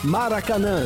Maracanã.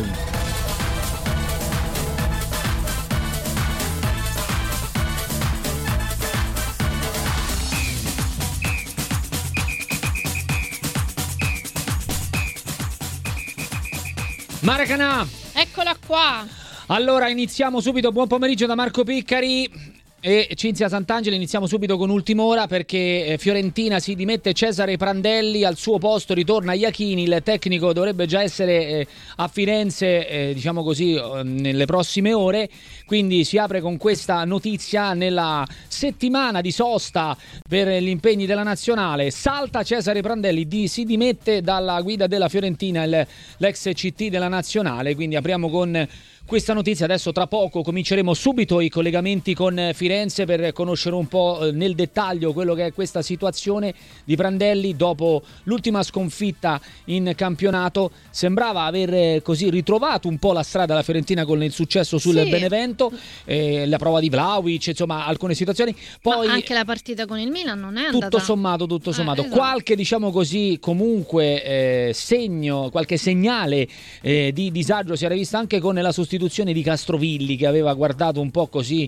Maracanã! Eccola qua! Allora iniziamo subito, buon pomeriggio da Marco Piccari e Cinzia Sant'Angelo. Iniziamo subito con Ultim'ora perché Fiorentina si dimette Cesare Prandelli, al suo posto ritorna Iachini, il tecnico dovrebbe già essere a Firenze diciamo così nelle prossime ore, quindi si apre con questa notizia nella settimana di sosta per gli impegni della nazionale. Salta Cesare Prandelli, si dimette dalla guida della Fiorentina l'ex CT della nazionale, quindi apriamo con questa notizia. Adesso tra poco cominceremo subito i collegamenti con Firenze per conoscere un po' nel dettaglio quello che è questa situazione di Prandelli dopo l'ultima sconfitta in campionato. Sembrava aver così ritrovato un po' la strada la Fiorentina con il successo sul Benevento, la prova di Vlahovic, insomma alcune situazioni. Poi ma anche la partita con il Milan non è andata tutto sommato esatto. Qualche diciamo così comunque segno, qualche segnale di disagio si era vista anche con la sostituzione di Castrovilli, che aveva guardato un po' così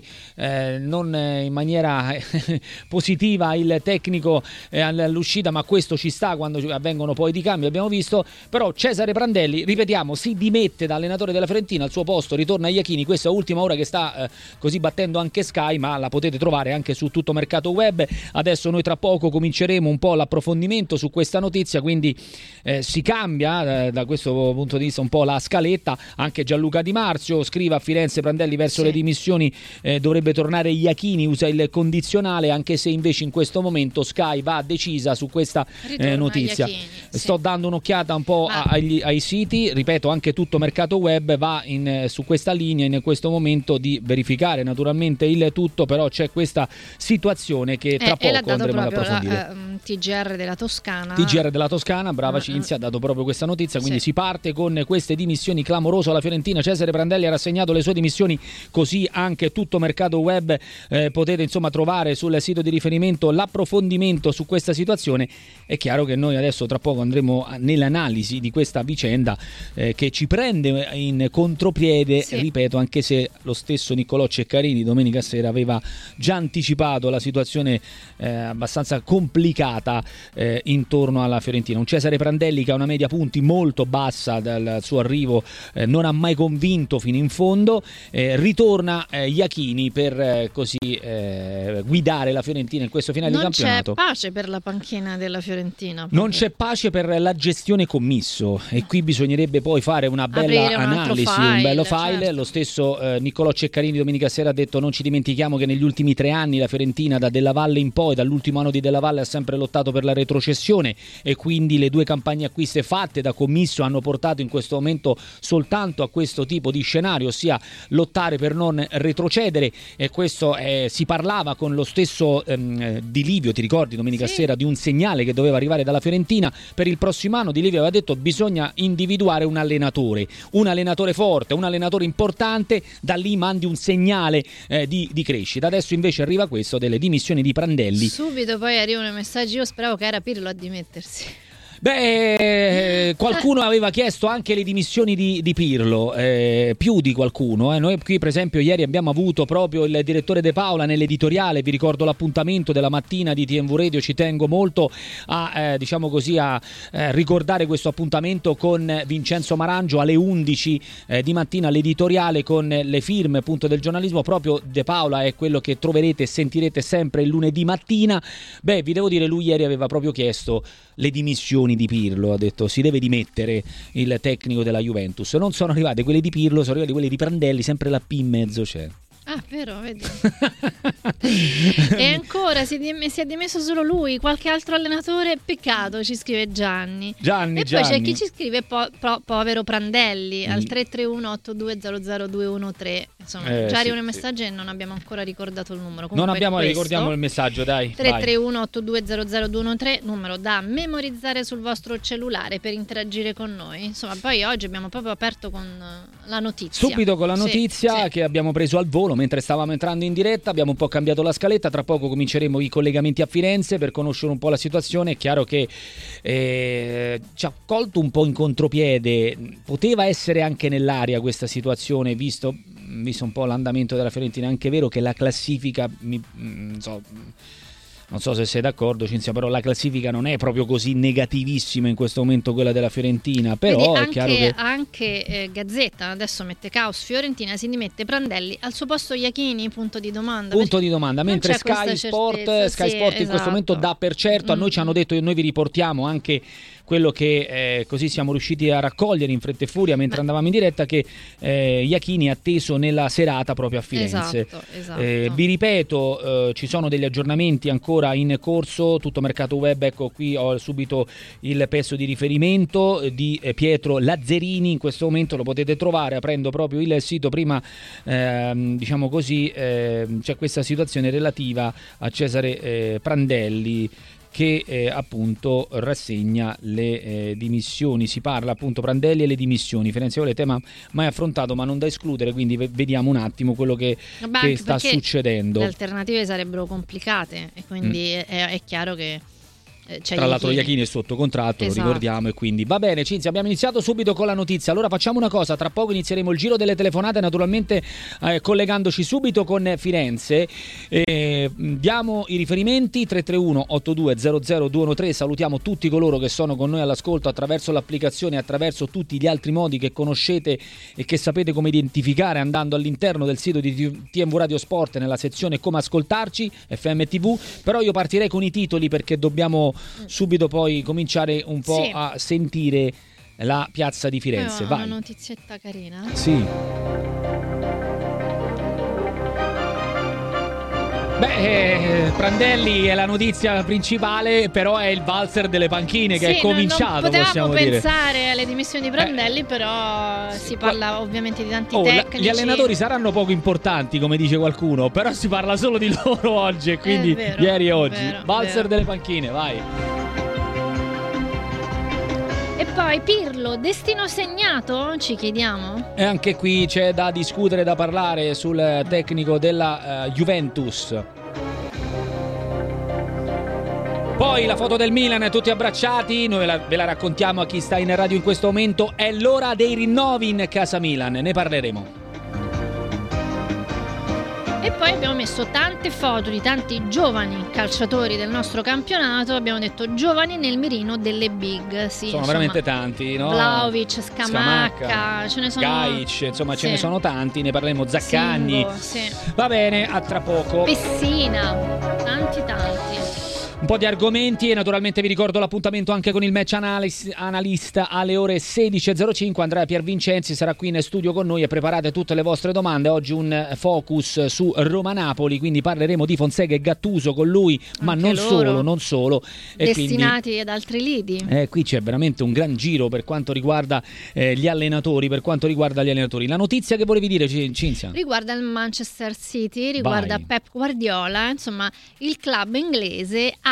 non in maniera positiva il tecnico all'uscita, ma questo ci sta quando avvengono poi di cambi, abbiamo visto. Però Cesare Prandelli, ripetiamo, si dimette da allenatore della Fiorentina, al suo posto ritorna Iachini. Questa ultima ora che sta così battendo anche Sky, ma la potete trovare anche su tutto Mercato Web. Adesso noi tra poco cominceremo un po' l'approfondimento su questa notizia, quindi si cambia da questo punto di vista un po' la scaletta. Anche Gianluca Di Marzio scrive: a Firenze Prandelli verso le dimissioni, dovrebbe tornare Iachini, usa il condizionale, anche se invece in questo momento Sky va decisa su questa notizia. Sto dando un'occhiata un po' ai siti, ripeto, anche tutto Mercato Web va su questa linea in questo momento di verificare naturalmente il tutto, però c'è questa situazione che tra poco andremo ad approfondire. TGR della Toscana, brava Cinzia, ha dato proprio questa notizia, quindi si parte con queste dimissioni. Clamoroso alla Fiorentina, Cesare Prandelli ha rassegnato le sue dimissioni, così anche tutto Mercato Web. Potete insomma trovare sul sito di riferimento l'approfondimento su questa situazione. È chiaro che noi adesso tra poco andremo nell'analisi di questa vicenda che ci prende in contropiede, ripeto, anche se lo stesso Niccolò Ceccarini domenica sera aveva già anticipato la situazione abbastanza complicata intorno alla Fiorentina. Un Cesare Prandelli che ha una media punti molto bassa dal suo arrivo, non ha mai convinto fino in fondo. Ritorna Iachini per così guidare la Fiorentina in questo finale di campionato. Non c'è pace per la panchina della Fiorentina. Non c'è pace per la gestione commisso, e qui bisognerebbe poi fare una bella analisi, un bello file. Certo. Lo stesso Niccolò Ceccarini domenica sera ha detto: non ci dimentichiamo che negli ultimi 3 anni la Fiorentina da Della Valle in poi, dall'ultimo anno di Della Valle, ha sempre lottato per la retrocessione, e quindi le 2 campagne acquiste fatte da commisso hanno portato in questo momento soltanto a questo tipo di scenario, ossia lottare per non retrocedere. E questo si parlava con lo stesso Di Livio, ti ricordi domenica sera, di un segnale che doveva arrivare dalla Fiorentina per il prossimo anno. Di Livio aveva detto: bisogna individuare un allenatore forte, un allenatore importante, da lì mandi un segnale di crescita. Adesso invece arriva questo delle dimissioni di Prandelli. Subito poi arrivano i messaggi: io speravo che era Pirlo a dimettersi. Qualcuno aveva chiesto anche le dimissioni di Pirlo, più di qualcuno. Noi qui per esempio ieri abbiamo avuto proprio il direttore De Paola nell'editoriale. Vi ricordo l'appuntamento della mattina di TNV Radio, ci tengo molto a diciamo così a ricordare questo appuntamento con Vincenzo Marangio alle 11 di mattina, l'editoriale con le firme appunto del giornalismo. Proprio De Paola è quello che troverete e sentirete sempre il lunedì mattina. Vi devo dire, lui ieri aveva proprio chiesto le dimissioni di Pirlo, ha detto si deve dimettere il tecnico della Juventus. Non sono arrivate quelle di Pirlo, sono arrivate quelle di Prandelli, sempre la P in mezzo c'è. Ah, vero, vedi. E ancora si è dimesso solo lui, qualche altro allenatore? Peccato, ci scrive Gianni. E poi c'è chi ci scrive povero Prandelli al 331-8200-213. Insomma, già arrivano i messaggi e non abbiamo ancora ricordato il numero. Ricordiamo il messaggio, dai. 331-8200-213, numero da memorizzare sul vostro cellulare per interagire con noi. Insomma, poi oggi abbiamo proprio aperto con la notizia. Subito con la notizia che abbiamo preso al volo mentre stavamo entrando in diretta, abbiamo un po' cambiato la scaletta, tra poco cominceremo i collegamenti a Firenze per conoscere un po' la situazione. È chiaro che ci ha colto un po' in contropiede, poteva essere anche nell'aria questa situazione, visto un po' l'andamento della Fiorentina. È anche vero che la classifica, non so se sei d'accordo, Cinzia, però la classifica non è proprio così negativissima in questo momento, quella della Fiorentina. Però è chiaro che anche Gazzetta adesso mette caos Fiorentina, si dimette Prandelli, al suo posto Iachini, punto di domanda, mentre Sky Sport in questo momento dà per certo. A noi ci hanno detto, e noi vi riportiamo anche quello che così siamo riusciti a raccogliere in fretta e furia mentre andavamo in diretta, che Iachini è atteso nella serata proprio a Firenze. Esatto. Vi ripeto, ci sono degli aggiornamenti ancora in corso, tutto mercato web. Ecco, qui ho subito il pezzo di riferimento di Pietro Lazzerini. In questo momento lo potete trovare aprendo proprio il sito. Prima diciamo così, c'è questa situazione relativa a Cesare Prandelli, che appunto rassegna le dimissioni. Si parla appunto Prandelli e le dimissioni. Firenze vuole tema mai affrontato ma non da escludere, quindi vediamo un attimo quello che sta succedendo. Le alternative sarebbero complicate e quindi è chiaro che tra l'altro Iachini è sotto contratto, lo ricordiamo, e quindi va bene. Cinzia, abbiamo iniziato subito con la notizia. Allora facciamo una cosa, tra poco inizieremo il giro delle telefonate, naturalmente collegandoci subito con Firenze. Diamo i riferimenti: 331-8200-213. Salutiamo tutti coloro che sono con noi all'ascolto attraverso l'applicazione, attraverso tutti gli altri modi che conoscete e che sapete come identificare andando all'interno del sito di TMV Radio Sport nella sezione come ascoltarci, FM TV. Però io partirei con i titoli, perché dobbiamo subito poi cominciare un po' a sentire la piazza di Firenze. Vai. Una notizietta carina. Sì. Prandelli è la notizia principale, però è il valzer delle panchine che è cominciato, possiamo dire. Potevamo pensare alle dimissioni di Prandelli, però si parla ovviamente di tanti tecnici. Gli allenatori saranno poco importanti, come dice qualcuno, però si parla solo di loro oggi, e quindi ieri e oggi. Valzer delle panchine, vai. E poi Pirlo, destino segnato? Ci chiediamo. E anche qui c'è da discutere, da parlare sul tecnico della Juventus. Poi la foto del Milan, tutti abbracciati, noi ve la raccontiamo a chi sta in radio in questo momento. È l'ora dei rinnovi in casa Milan, ne parleremo. E poi abbiamo messo tante foto di tanti giovani calciatori del nostro campionato. Abbiamo detto giovani nel mirino delle big. Sì, sono veramente tanti, no? Vlahovic, Scamacca, ce ne sono. Gajic, insomma ce ne sono tanti. Ne parleremo, Zaccagni. Va bene, a tra poco. Pessina, tanti. Un po' di argomenti, e naturalmente vi ricordo l'appuntamento anche con il match analyst alle ore 16.05. Andrea Piervincenzi sarà qui in studio con noi e preparate tutte le vostre domande. Oggi un focus su Roma-Napoli, quindi parleremo di Fonseca e Gattuso con lui, ma non solo. Destinati quindi, ad altri lidi. Qui c'è veramente un gran giro per quanto riguarda gli allenatori, La notizia che volevi dire, Cinzia? Riguarda il Manchester City, riguarda Pep Guardiola. Insomma, il club inglese ha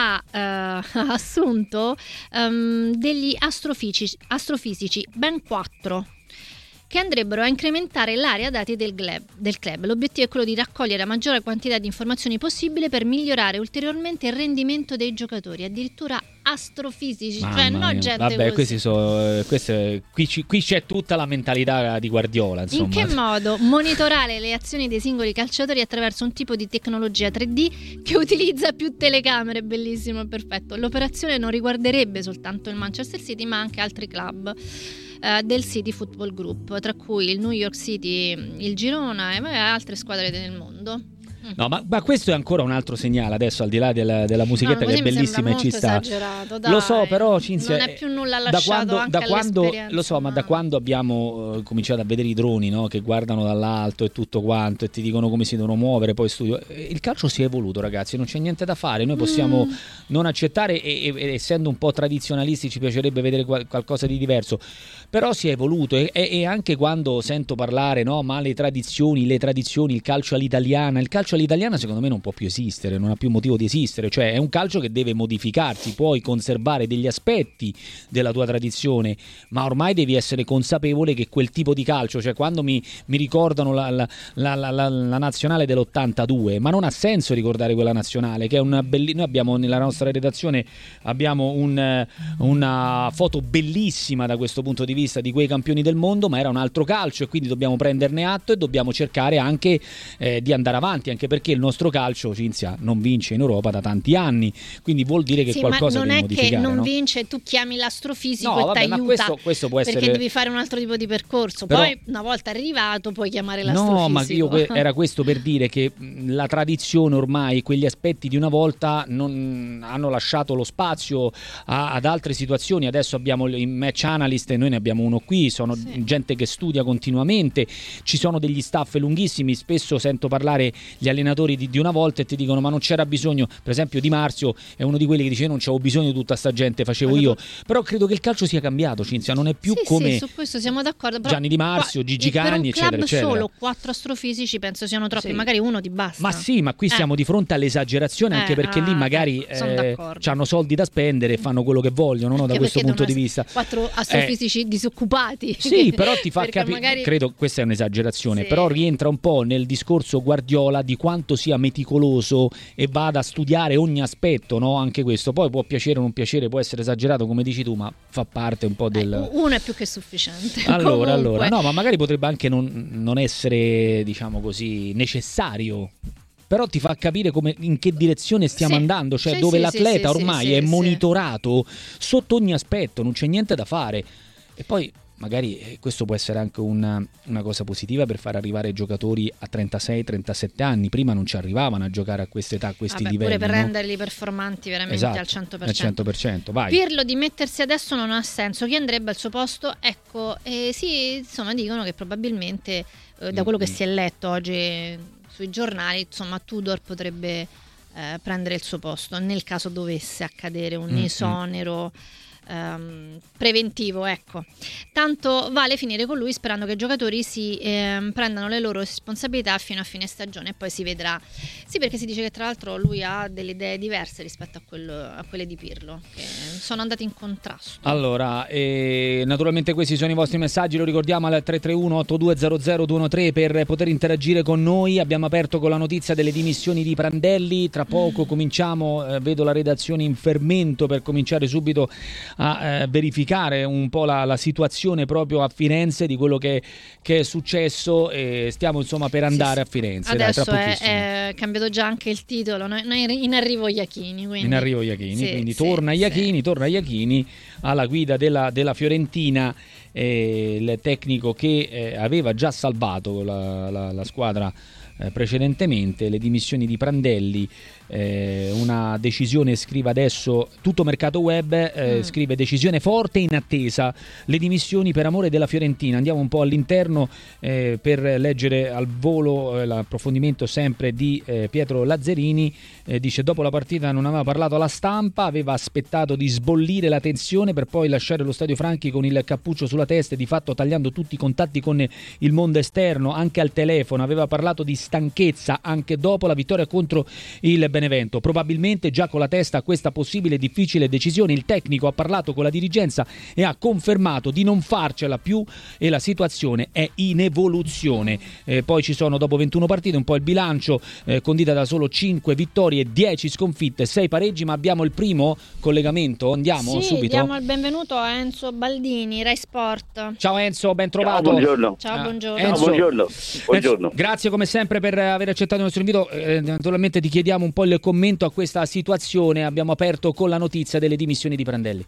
assunto degli astrofisici, ben 4, che andrebbero a incrementare l'area dati del club. L'obiettivo è quello di raccogliere la maggiore quantità di informazioni possibile per migliorare ulteriormente il rendimento dei giocatori, addirittura astrofisici, no gente. Vabbè, così. Qui c'è tutta la mentalità di Guardiola, insomma. In che modo? Monitorare le azioni dei singoli calciatori attraverso un tipo di tecnologia 3D che utilizza più telecamere. Bellissimo, perfetto. L'operazione non riguarderebbe soltanto il Manchester City, ma anche altri club del City Football Group, tra cui il New York City, il Girona e altre squadre del mondo. No, ma questo è ancora un altro segnale, adesso, al di là della musichetta, che è bellissima e ci sta. Dai. Lo so, però Cinzia, non è più nulla lasciato lo so, ma da quando abbiamo cominciato a vedere i droni, no, che guardano dall'alto e tutto quanto e ti dicono come si devono muovere, poi studio, il calcio si è evoluto, ragazzi, non c'è niente da fare. Noi possiamo non accettare e essendo un po' tradizionalisti ci piacerebbe vedere qualcosa di diverso, però si è evoluto e anche quando sento parlare, no, ma le tradizioni, il calcio all'italiana, il calcio calcio all'italiana secondo me non può più esistere, non ha più motivo di esistere, cioè è un calcio che deve modificarsi, puoi conservare degli aspetti della tua tradizione, ma ormai devi essere consapevole che quel tipo di calcio, cioè quando mi ricordano la nazionale dell'82, ma non ha senso ricordare quella nazionale, che è una noi abbiamo nella nostra redazione una foto bellissima da questo punto di vista di quei campioni del mondo, ma era un altro calcio e quindi dobbiamo prenderne atto e dobbiamo cercare anche di andare avanti, anche perché il nostro calcio, Cinzia, non vince in Europa da tanti anni, quindi vuol dire che qualcosa devi modificare. Non è che non no? vince, tu chiami l'astrofisico no, e ti aiuta, questo può essere, perché devi fare un altro tipo di percorso, però, poi una volta arrivato puoi chiamare l'astrofisico. No, ma era questo per dire che la tradizione ormai, quegli aspetti di una volta non hanno lasciato lo spazio ad altre situazioni. Adesso abbiamo i match analyst e noi ne abbiamo uno qui, sono gente che studia continuamente, ci sono degli staff lunghissimi, spesso sento parlare gli allenatori di una volta e ti dicono ma non c'era bisogno, per esempio Di Marzio è uno di quelli che dice non c'avevo bisogno di tutta sta gente, facevo io, però credo che il calcio sia cambiato, Cinzia, non è più come su questo siamo d'accordo, però Gianni Di Marzio, Gigi Cagni, eccetera, eccetera. Solo 4 astrofisici penso siano troppi, magari uno ti basta. Ma sì, ma qui siamo di fronte all'esagerazione, anche perché lì magari hanno soldi da spendere e fanno quello che vogliono, no? Da questo punto di vista. 4 astrofisici disoccupati. Sì, però ti fa capire, magari... credo questa è un'esagerazione, però rientra un po' nel discorso Guardiola di quanto sia meticoloso e vada a studiare ogni aspetto, no? Anche questo, poi può piacere o non piacere, può essere esagerato come dici tu, ma fa parte un po' del... Uno è più che sufficiente. Allora, no, ma magari potrebbe anche non essere, diciamo così, necessario. Però ti fa capire in che direzione stiamo andando, cioè dove l'atleta ormai è monitorato sotto ogni aspetto, non c'è niente da fare. E poi magari questo può essere anche una cosa positiva per far arrivare i giocatori a 36-37 anni. Prima non ci arrivavano a giocare a queste età, a questi livelli. Pure per renderli performanti veramente al 100%. Al 100%, vai. Pirlo dimettersi adesso non ha senso. Chi andrebbe al suo posto? Ecco, sì, insomma dicono che probabilmente da quello che si è letto oggi sui giornali, insomma Tudor potrebbe prendere il suo posto nel caso dovesse accadere un esonero preventivo, ecco. Tanto vale finire con lui sperando che i giocatori si prendano le loro responsabilità fino a fine stagione e poi si vedrà. Sì, perché si dice che tra l'altro lui ha delle idee diverse rispetto a quelle di Pirlo, che sono andate in contrasto. Allora, naturalmente questi sono i vostri messaggi, lo ricordiamo al 331-8200-213 per poter interagire con noi. Abbiamo aperto con la notizia delle dimissioni di Prandelli, tra poco cominciamo, vedo la redazione in fermento per cominciare subito a verificare un po' la situazione proprio a Firenze di quello che è successo, e stiamo insomma per andare a Firenze. Adesso è cambiato già anche il titolo, in arrivo Iachini, quindi torna Iachini alla guida della Fiorentina, il tecnico che aveva già salvato la squadra precedentemente. Le dimissioni di Prandelli, una decisione, scrive adesso Tutto Mercato Web, scrive decisione forte in attesa, le dimissioni per amore della Fiorentina. Andiamo un po' all'interno per leggere al volo l'approfondimento sempre di Pietro Lazzarini. Dice: dopo la partita non aveva parlato alla stampa, aveva aspettato di sbollire la tensione per poi lasciare lo Stadio Franchi con il cappuccio sulla testa e di fatto tagliando tutti i contatti con il mondo esterno, anche al telefono. Aveva parlato di stanchezza anche dopo la vittoria contro il Benevento, probabilmente già con la testa a questa possibile difficile decisione. Il tecnico ha parlato con la dirigenza e ha confermato di non farcela più e la situazione è in evoluzione. Poi ci sono, dopo 21 partite, un po' il bilancio condita da solo 5 vittorie, 10 sconfitte, 6 pareggi, ma abbiamo il primo collegamento. Andiamo subito. Diamo il benvenuto a Enzo Baldini, Rai Sport. Ciao Enzo, ben trovato. Ciao, buongiorno. Enzo, buongiorno. Enzo, grazie come sempre per aver accettato il nostro invito. Naturalmente ti chiediamo un po' il commento a questa situazione. Abbiamo aperto con la notizia delle dimissioni di Prandelli.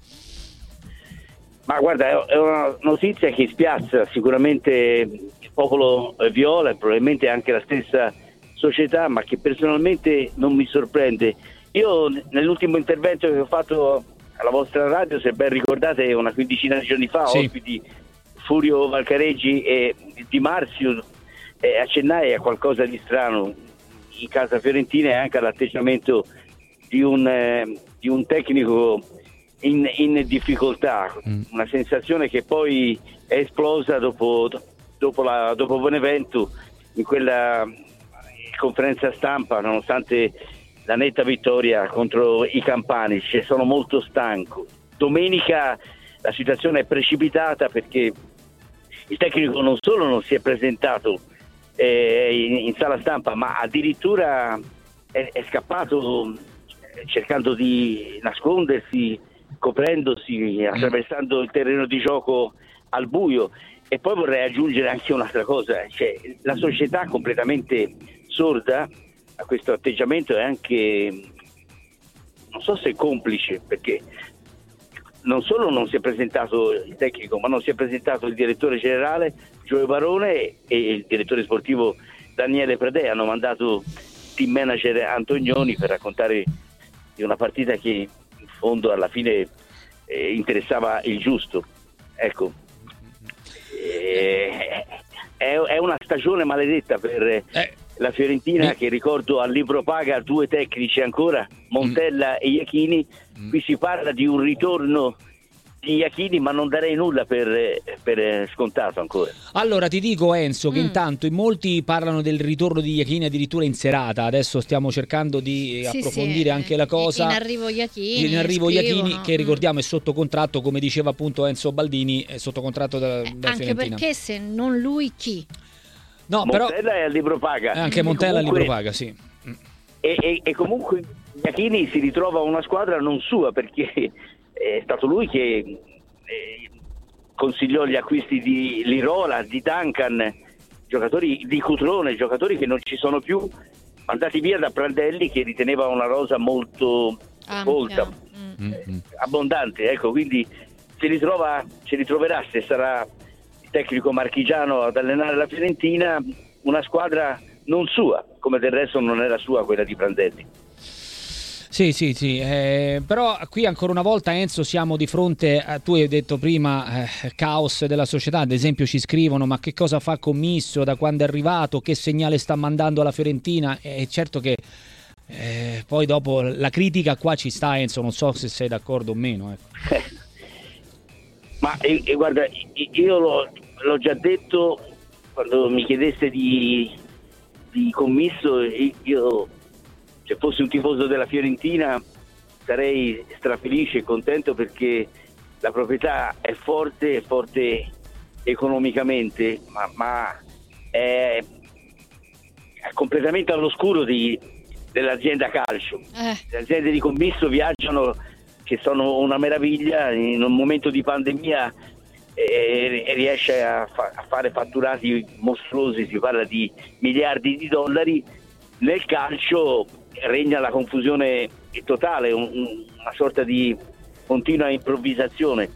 Ma guarda, è una notizia che spiazza sicuramente il popolo viola e probabilmente anche la stessa società, ma che personalmente non mi sorprende. Io nell'ultimo intervento che ho fatto alla vostra radio, se ben ricordate, una quindicina di giorni fa, ospiti Furio Valcareggi e Di Marzio, accennai a qualcosa di strano in casa fiorentina e anche all'atteggiamento di un tecnico in difficoltà, una sensazione che poi è esplosa dopo Benevento, in quella conferenza stampa, nonostante la netta vittoria contro i Campanici, sono molto stanco. Domenica la situazione è precipitata perché il tecnico non solo non si è presentato in sala stampa, ma addirittura è scappato cercando di nascondersi, coprendosi, attraversando il terreno di gioco al buio. E poi vorrei aggiungere anche un'altra cosa, cioè la società completamente sorda a questo atteggiamento è anche, non so se complice, perché non solo non si è presentato il tecnico, ma non si è presentato il direttore generale Gioio Barone e il direttore sportivo Daniele Pradè. Hanno mandato team manager Antonioni per raccontare di una partita che in fondo alla fine interessava il giusto. Ecco, è una stagione maledetta per la Fiorentina, che ricordo al libro paga 2 tecnici ancora, Montella e Iachini. Qui si parla di un ritorno di Iachini, ma non darei nulla per scontato ancora. Allora ti dico, Enzo, che intanto in molti parlano del ritorno di Iachini addirittura in serata. Adesso stiamo cercando di approfondire anche la cosa. In arrivo Iachini, che ricordiamo è sotto contratto, come diceva appunto Enzo Baldini, è sotto contratto da anche Fiorentina. Perché se non lui chi? No, Montella però è al libro paga. Anche Montella al libro paga, sì. E comunque Iachini si ritrova una squadra non sua, perché è stato lui che consigliò gli acquisti di Lirola, di Duncan, giocatori di Cutrone, giocatori che non ci sono più, mandati via da Prandelli, che riteneva una rosa molto folta, abbondante. Ecco, quindi si ritroverà, se sarà il tecnico marchigiano ad allenare la Fiorentina, una squadra non sua, come del resto non era sua quella di Prandelli. Sì, però qui ancora una volta, Enzo, siamo di fronte a, tu hai detto prima, caos della società. Ad esempio ci scrivono: ma che cosa fa Commisso, da quando è arrivato, che segnale sta mandando alla Fiorentina? È certo che poi dopo la critica qua ci sta, Enzo, non so se sei d'accordo o meno. Ma guarda, io l'ho già detto quando mi chiedeste di Commisso. Io, se fossi un tifoso della Fiorentina, sarei strafelice e contento, perché la proprietà è forte economicamente, ma è completamente all'oscuro dell'azienda calcio. Le aziende di Commisso viaggiano, che sono una meraviglia. In un momento di pandemia riesce a fare fatturati mostruosi, si parla di miliardi di dollari. Nel calcio regna la confusione totale, una sorta di continua improvvisazione.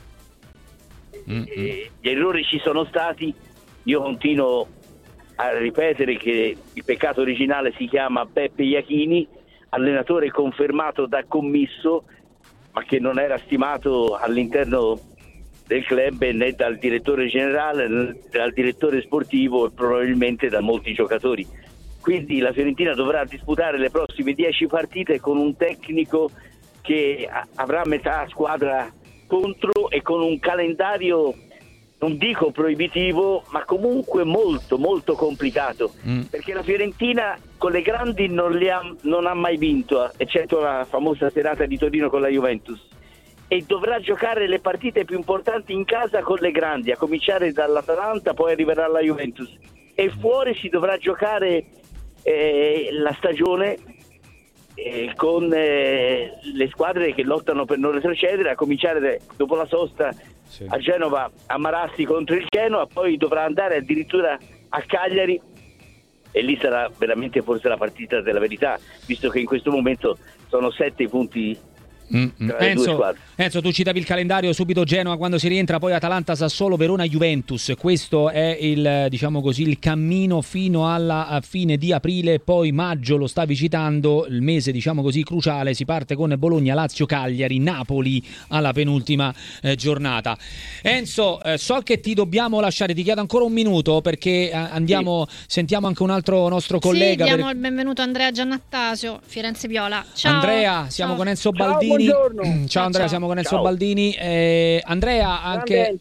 Gli errori ci sono stati. Io continuo a ripetere che il peccato originale si chiama Beppe Iachini, allenatore confermato da Commisso, ma che non era stimato all'interno del club né dal direttore generale né dal direttore sportivo, e probabilmente da molti giocatori. Quindi la Fiorentina dovrà disputare le prossime 10 partite con un tecnico che avrà metà squadra contro, e con un calendario, non dico proibitivo, ma comunque molto molto complicato, perché la Fiorentina con le grandi non ha mai vinto, eccetto la famosa serata di Torino con la Juventus, e dovrà giocare le partite più importanti in casa con le grandi, a cominciare dall'Atalanta, poi arriverà la Juventus, e fuori si dovrà giocare la stagione con le squadre che lottano per non retrocedere, a cominciare dopo la sosta a Genova, a Marassi contro il Genoa, poi dovrà andare addirittura a Cagliari, e lì sarà veramente forse la partita della verità, visto che in questo momento sono 7 punti tra le due squadre. Enzo, tu citavi il calendario, subito Genoa quando si rientra, poi Atalanta, Sassuolo, Verona, Juventus. Questo è il, diciamo così, il cammino fino alla fine di aprile, poi maggio lo stavi citando, il mese diciamo così cruciale, si parte con Bologna, Lazio, Cagliari, Napoli alla penultima giornata. Enzo, so che ti dobbiamo lasciare, ti chiedo ancora un minuto perché andiamo, sentiamo anche un altro nostro collega. Diamo il benvenuto a Andrea Giannattasio, Firenze Viola. Ciao. Andrea, siamo con Enzo Baldini. Baldini. Buongiorno. Ciao Andrea, siamo con Enzo Ciao. Baldini. Andrea, anche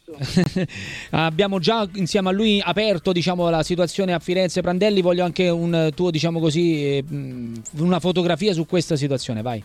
abbiamo già insieme a lui aperto, diciamo, la situazione a Firenze Prandelli. Voglio anche un tuo, diciamo così, una fotografia su questa situazione, vai.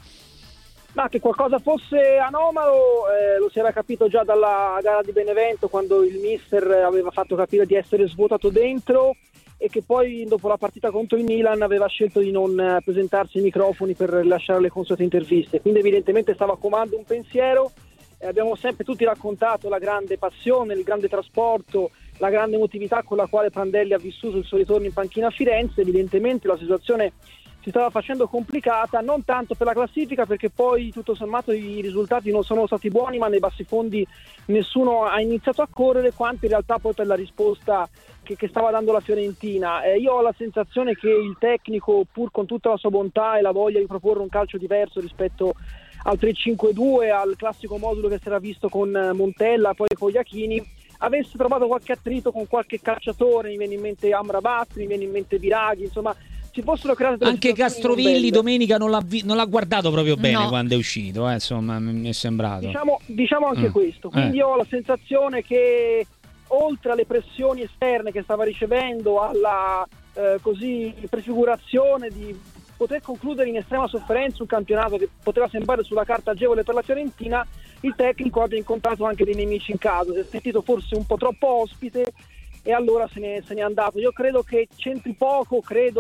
Ma che qualcosa fosse anomalo lo si era capito già dalla gara di Benevento, quando il mister aveva fatto capire di essere svuotato dentro, e che poi dopo la partita contro il Milan aveva scelto di non presentarsi ai microfoni per rilasciare le consuete interviste. Quindi evidentemente stava comando un pensiero. Abbiamo sempre tutti raccontato la grande passione, il grande trasporto, la grande emotività con la quale Prandelli ha vissuto il suo ritorno in panchina a Firenze. Evidentemente la situazione si stava facendo complicata, non tanto per la classifica, perché poi tutto sommato i risultati non sono stati buoni, ma nei bassi fondi nessuno ha iniziato a correre, quanto in realtà poi per la risposta che stava dando la Fiorentina. Io ho la sensazione che il tecnico, pur con tutta la sua bontà e la voglia di proporre un calcio diverso rispetto al 3-5-2, al classico modulo che si era visto con Montella, poi con Iachini, avesse trovato qualche attrito con qualche calciatore. Mi viene in mente Amrabat, mi viene in mente Biraghi, insomma si possono creare delle anche Castrovilli domenica non l'ha guardato proprio bene, no, quando è uscito, insomma mi è sembrato. Diciamo anche questo, quindi ho la sensazione che oltre alle pressioni esterne che stava ricevendo, alla così prefigurazione di poter concludere in estrema sofferenza un campionato che poteva sembrare sulla carta agevole per la Fiorentina, il tecnico abbia incontrato anche dei nemici in casa, si è sentito forse un po' troppo ospite e allora se ne è andato. Io credo che c'entri poco,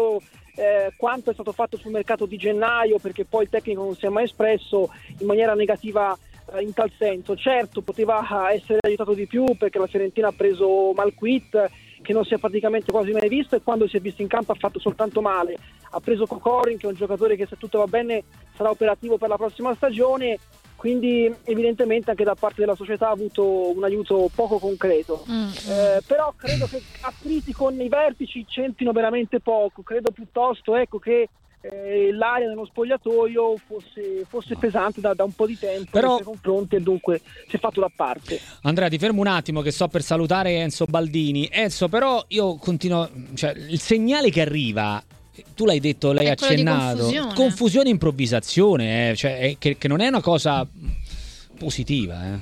quanto è stato fatto sul mercato di gennaio, perché poi il tecnico non si è mai espresso in maniera negativa in tal senso. Certo, poteva essere aiutato di più, perché la Fiorentina ha preso Malquit, che non si è praticamente quasi mai visto, e quando si è visto in campo ha fatto soltanto male. Ha preso Kokorin, che è un giocatore che, se tutto va bene, sarà operativo per la prossima stagione, quindi evidentemente anche da parte della società ha avuto un aiuto poco concreto. Però credo che attriti con i vertici c'entrino veramente poco. Credo piuttosto che l'aria nello spogliatoio fosse pesante da un po' di tempo, però, nei confronti, e dunque si è fatto da parte. Andrea, ti fermo un attimo che sto per salutare Enzo Baldini. Enzo, però io continuo, cioè il segnale che arriva, tu l'hai detto, l'hai accennato, confusione, improvvisazione, cioè che non è una cosa positiva.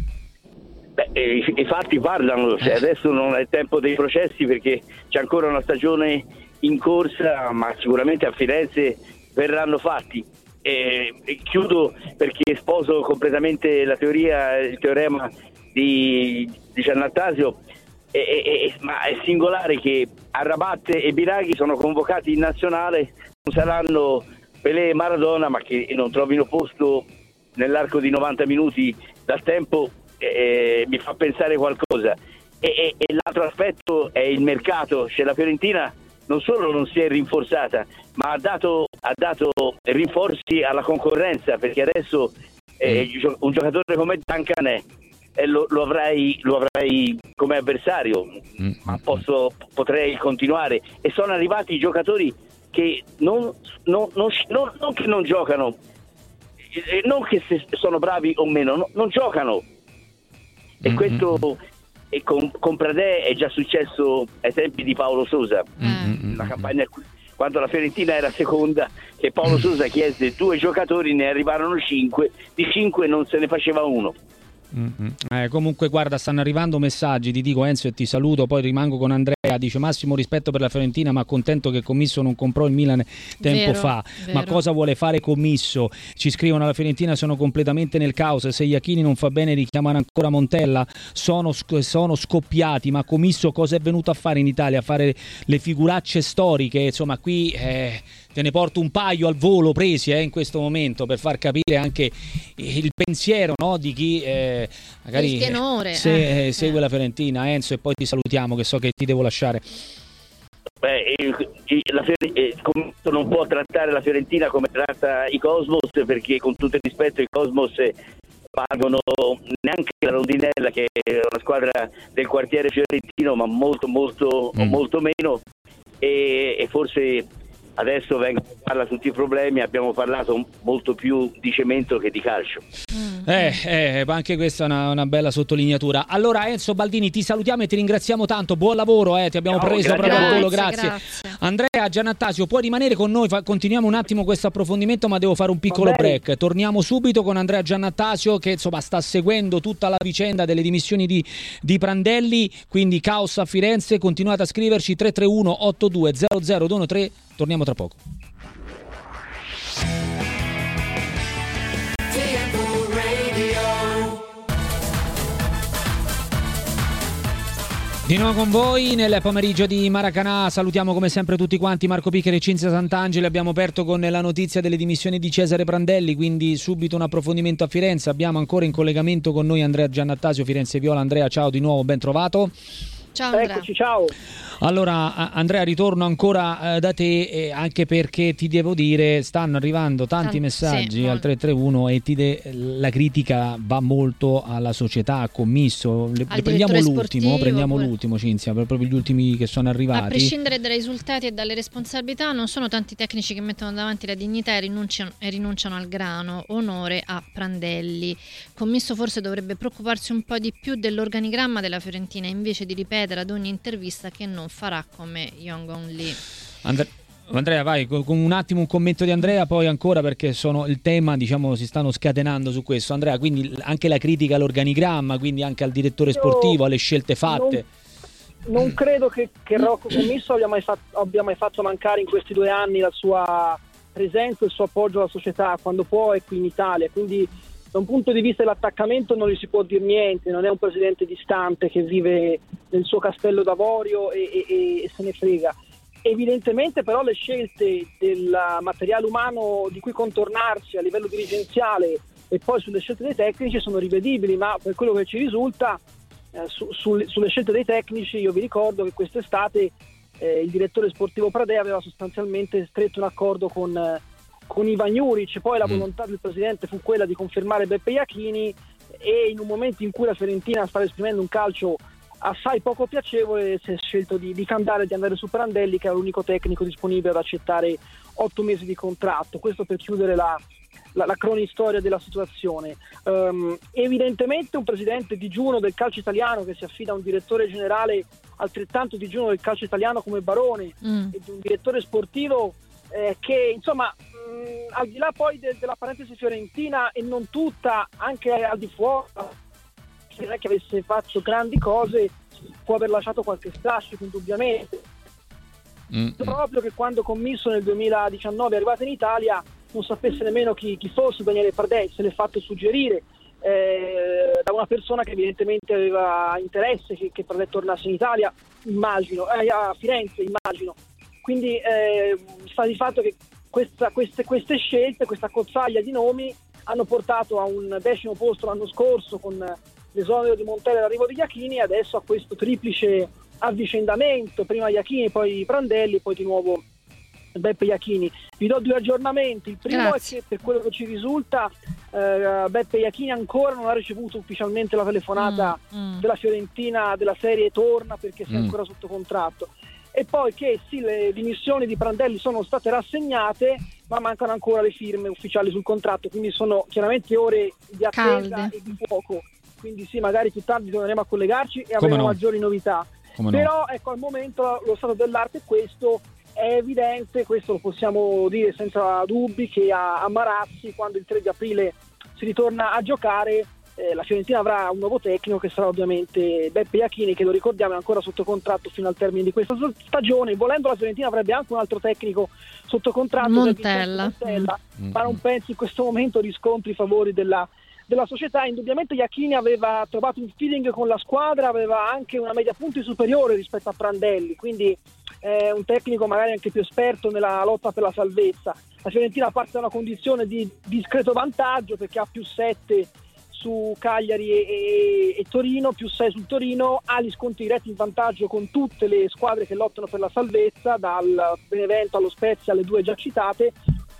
I fatti parlano, adesso non è il tempo dei processi, perché c'è ancora una stagione in corsa, ma sicuramente a Firenze verranno fatti. Chiudo perché sposo completamente la teoria, il teorema di Giannattasio, ma è singolare che Amrabat e Biraghi sono convocati in nazionale, non saranno Pelé e Maradona, ma che non trovino posto nell'arco di 90 minuti dal tempo, mi fa pensare qualcosa. E l'altro aspetto è il mercato. Cioè, la Fiorentina non solo non si è rinforzata, ma ha dato rinforzi alla concorrenza, perché adesso un giocatore come Duncan lo avrei come avversario, ma potrei continuare. E sono arrivati i giocatori che non che non giocano, non che se sono bravi o meno, non giocano. E questo con Pradè è già successo ai tempi di Paolo Sousa, la campagna quando la Fiorentina era seconda, che Paolo Sousa chiese 2 giocatori, ne arrivarono 5, di 5 non se ne faceva uno. Comunque guarda, stanno arrivando messaggi, ti dico Enzo e ti saluto, poi rimango con Andrea. Dice: massimo rispetto per la Fiorentina, ma contento che Commisso non comprò il Milan tempo fa. Ma cosa vuole fare Commisso? Ci scrivono: alla Fiorentina sono completamente nel caos, se Iachini non fa bene richiamano ancora Montella, sono scoppiati. Ma Commisso cosa è venuto a fare in Italia? A fare le figuracce storiche? Insomma, qui te ne porto un paio al volo presi in questo momento, per far capire anche il pensiero, no, di chi magari il tenore, segue la Fiorentina. Enzo, e poi ti salutiamo, che so che ti devo lasciare. Il Commisso non può trattare la Fiorentina come tratta i Cosmos, perché con tutto il rispetto i Cosmos valgono neanche la Rondinella, che è una squadra del quartiere fiorentino, ma molto meno, e forse adesso parla tutti i problemi. Abbiamo parlato molto più di cemento che di calcio. Anche questa è una bella sottolineatura. Allora Enzo Baldini, ti salutiamo e ti ringraziamo tanto, buon lavoro, ti abbiamo preso proprio al volo, grazie. Andrea Giannattasio, puoi rimanere con noi, continuiamo un attimo questo approfondimento, ma devo fare un piccolo break. Torniamo subito con Andrea Giannattasio, che insomma sta seguendo tutta la vicenda delle dimissioni di Prandelli, quindi caos a Firenze. Continuate a scriverci 331 8200 213. Torniamo tra poco. Di nuovo con voi nel pomeriggio di Maracanà. Salutiamo come sempre tutti quanti, Marco Piccheri e Cinzia Sant'Angeli. Abbiamo aperto con la notizia delle dimissioni di Cesare Prandelli, quindi subito un approfondimento a Firenze. Abbiamo ancora in collegamento con noi Andrea Giannattasio, Firenze Viola. Andrea, ciao di nuovo, ben trovato. Ciao Andrea. Eccoci, ciao. Allora Andrea, ritorno ancora da te, anche perché ti devo dire stanno arrivando tanti messaggi al 331 e la critica va molto alla società, a Commisso. Prendiamo l'ultimo Cinzia, proprio gli ultimi che sono arrivati. A prescindere dai risultati e dalle responsabilità, non sono tanti tecnici che mettono davanti la dignità e rinunciano al grano. Onore a Prandelli. Commisso forse dovrebbe preoccuparsi un po' di più dell'organigramma della Fiorentina, invece di ripetere ad ogni intervista che non farà come Yong-Hong Lee. Andrea, vai con un attimo un commento di Andrea, poi ancora, perché il tema, diciamo, si stanno scatenando su questo. Andrea, quindi anche la critica all'organigramma, quindi anche al direttore sportivo, alle scelte fatte. Non credo che Rocco Commisso abbia mai fatto mancare in questi 2 anni la sua presenza, il suo appoggio alla società quando può, è qui in Italia, quindi da un punto di vista dell'attaccamento non gli si può dire niente, non è un presidente distante che vive nel suo castello d'avorio e se ne frega. Evidentemente però le scelte del materiale umano di cui contornarsi a livello dirigenziale e poi sulle scelte dei tecnici sono rivedibili, ma per quello che ci risulta sulle scelte dei tecnici io vi ricordo che quest'estate il direttore sportivo Pradè aveva sostanzialmente stretto un accordo con Ivan Juric, poi la volontà del presidente fu quella di confermare Beppe Iachini e in un momento in cui la Fiorentina stava esprimendo un calcio assai poco piacevole si è scelto di cambiare, di andare su Prandelli, che era l'unico tecnico disponibile ad accettare 8 mesi di contratto. Questo per chiudere la cronistoria della situazione. Evidentemente un presidente digiuno del calcio italiano che si affida a un direttore generale altrettanto digiuno del calcio italiano come Barone e di un direttore sportivo che insomma al di là poi della parentesi fiorentina e non tutta, anche al di fuori, non è che avesse fatto grandi cose, può aver lasciato qualche strascico indubbiamente. Proprio che quando Commisso nel 2019 è arrivato in Italia non sapesse nemmeno chi fosse Daniele Pradè, se l'è fatto suggerire da una persona che evidentemente aveva interesse che Pradè tornasse in Italia, immagino, a Firenze immagino. Quindi sta di fatto che queste scelte, questa cozzaglia di nomi hanno portato a un 10° posto l'anno scorso con l'esonero di Montella e l'arrivo di Iachini, e adesso a questo triplice avvicendamento, prima Iachini, poi Prandelli, poi di nuovo Beppe Iachini. Vi do 2 aggiornamenti. Il primo è che per quello che ci risulta Beppe Iachini ancora non ha ricevuto ufficialmente la telefonata della Fiorentina della serie torna perché sei ancora sotto contratto. E poi che sì, le dimissioni di Prandelli sono state rassegnate, ma mancano ancora le firme ufficiali sul contratto, quindi sono chiaramente ore di attesa e di fuoco. Quindi sì, magari più tardi torneremo a collegarci e avremo maggiori novità. Però ecco, al momento lo stato dell'arte è questo. È evidente, questo lo possiamo dire senza dubbi, che a Marazzi, quando il 3 di aprile si ritorna a giocare, la Fiorentina avrà un nuovo tecnico che sarà ovviamente Beppe Iachini, che lo ricordiamo è ancora sotto contratto fino al termine di questa stagione. Volendo la Fiorentina avrebbe anche un altro tecnico sotto contratto, Montella. Ma non penso in questo momento riscontri i favori della società. Indubbiamente Iachini aveva trovato un feeling con la squadra, aveva anche una media punti superiore rispetto a Prandelli, quindi un tecnico magari anche più esperto nella lotta per la salvezza. La Fiorentina parte da una condizione di discreto vantaggio perché ha +7 su Cagliari e Torino, +6 sul Torino, ha gli scontri diretti in vantaggio con tutte le squadre che lottano per la salvezza, dal Benevento allo Spezia, alle 2 già citate,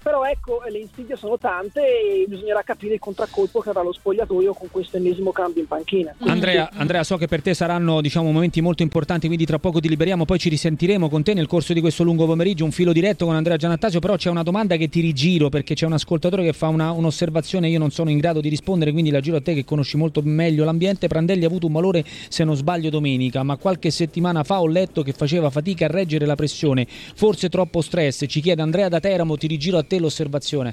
Però ecco, le insidie sono tante e bisognerà capire il contraccolpo che avrà lo spogliatoio con questo ennesimo cambio in panchina. Andrea, so che per te saranno momenti molto importanti, quindi tra poco ti liberiamo, poi ci risentiremo con te nel corso di questo lungo pomeriggio, un filo diretto con Andrea Giannattasio. Però c'è una domanda che ti rigiro, perché c'è un ascoltatore che fa un'osservazione, io non sono in grado di rispondere, quindi la giro a te che conosci molto meglio l'ambiente. Prandelli ha avuto un malore, se non sbaglio, domenica, ma qualche settimana fa ho letto che faceva fatica a reggere la pressione, forse troppo stress. Ci chiede Andrea da Teramo, ti rigiro a te l'osservazione.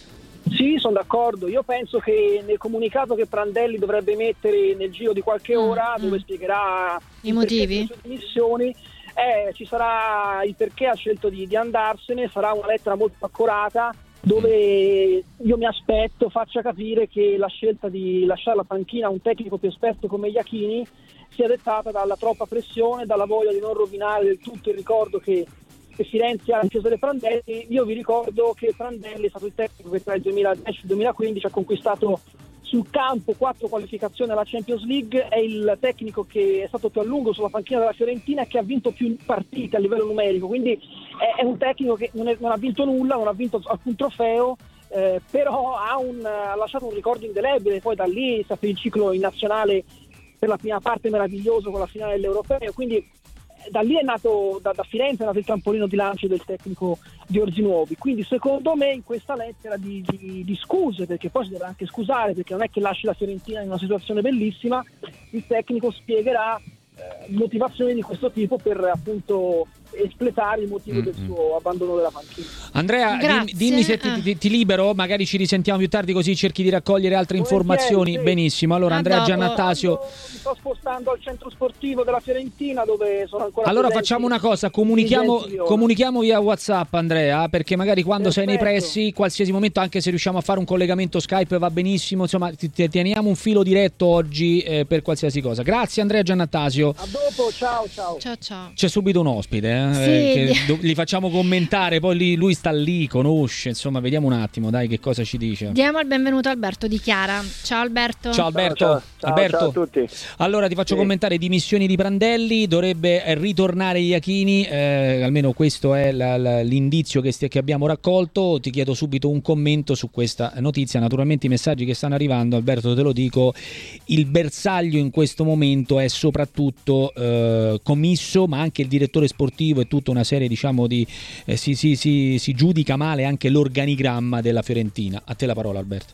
Sì, sono d'accordo. Io penso che nel comunicato che Prandelli dovrebbe mettere nel giro di qualche ora, dove spiegherà i motivi delle sue dimissioni, ci sarà il perché ha scelto di andarsene, sarà una lettera molto accorata dove io mi aspetto faccia capire che la scelta di lasciare la panchina a un tecnico più esperto come Iachini sia dettata dalla troppa pressione, dalla voglia di non rovinare del tutto il ricordo che Firenze ha in Cesare Prandelli. Io vi ricordo che Prandelli è stato il tecnico che tra il 2010 e il 2015 ha conquistato sul campo 4 qualificazioni alla Champions League, è il tecnico che è stato più a lungo sulla panchina della Fiorentina e che ha vinto più partite a livello numerico, quindi è un tecnico che non ha vinto nulla, non ha vinto alcun trofeo, però ha lasciato un ricordo indelebile. Poi da lì è stato il ciclo in nazionale per la prima parte meraviglioso con la finale dell'Europeo, quindi da lì è nato, da Firenze è nato il trampolino di lancio del tecnico Giorgi Nuovi. Quindi secondo me in questa lettera di scuse, perché poi si dovrà anche scusare, perché non è che lasci la Fiorentina in una situazione bellissima, il tecnico spiegherà motivazioni di questo tipo per appunto espletare il motivo del suo abbandono della panchina. Andrea, dimmi se ti libero, magari ci risentiamo più tardi così cerchi di raccogliere altre informazioni. Sì. Benissimo, allora Andrea Giannattasio. Mi sto spostando al centro sportivo della Fiorentina dove sono ancora. Allora facciamo una cosa, comunichiamo via WhatsApp, Andrea, perché magari quando sei nei pressi, qualsiasi momento, anche se riusciamo a fare un collegamento Skype va benissimo, insomma teniamo un filo diretto oggi per qualsiasi cosa. Grazie Andrea Giannattasio. A dopo, ciao. C'è subito un ospite, sì. Che gli facciamo commentare, poi lui sta lì, conosce, insomma vediamo un attimo, dai, che cosa ci dice. Diamo il benvenuto a Alberto Di Chiara. Ciao Alberto. Ciao Alberto. Ciao a tutti. Allora ti faccio commentare dimissioni di Prandelli, dovrebbe ritornare Iachini, almeno questo è l'indizio che abbiamo raccolto. Ti chiedo subito un commento su questa notizia. Naturalmente i messaggi che stanno arrivando, Alberto, te lo dico, il bersaglio in questo momento è soprattutto Commisso, ma anche il direttore sportivo e tutta una serie, diciamo, di si giudica male anche l'organigramma della Fiorentina. A te la parola, Alberto.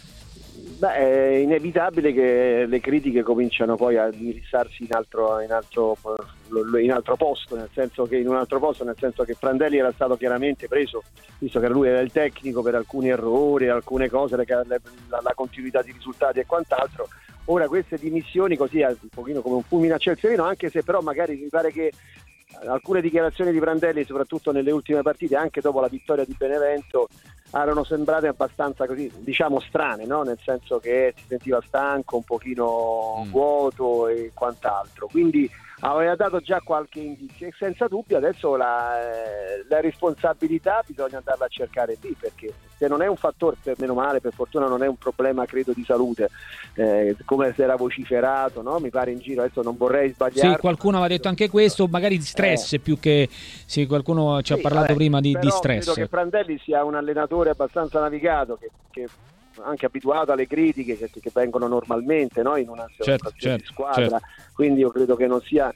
È inevitabile che le critiche cominciano poi a indirizzarsi in altro posto, nel senso che Prandelli era stato chiaramente preso, visto che lui era il tecnico, per alcuni errori, alcune cose, la continuità di risultati e quant'altro. Ora queste dimissioni così un pochino come un fulmine a ciel sereno, anche se però magari mi pare che alcune dichiarazioni di Prandelli, soprattutto nelle ultime partite, anche dopo la vittoria di Benevento, erano sembrate abbastanza così, diciamo, strane, no? Nel senso che si sentiva stanco, un pochino vuoto e quant'altro, quindi aveva dato già qualche indizio e senza dubbio adesso la responsabilità bisogna andarla a cercare lì, perché se non è un fattore, meno male, per fortuna non è un problema credo di salute, come si era vociferato, no? Mi pare in giro, adesso non vorrei sbagliare. Sì, qualcuno aveva detto anche questo, magari di stress più che sì, qualcuno ci ha parlato prima di stress. Credo che Prandelli sia un allenatore abbastanza navigato che anche abituato alle critiche che vengono normalmente, no? In una situazione di squadra, quindi io credo che non sia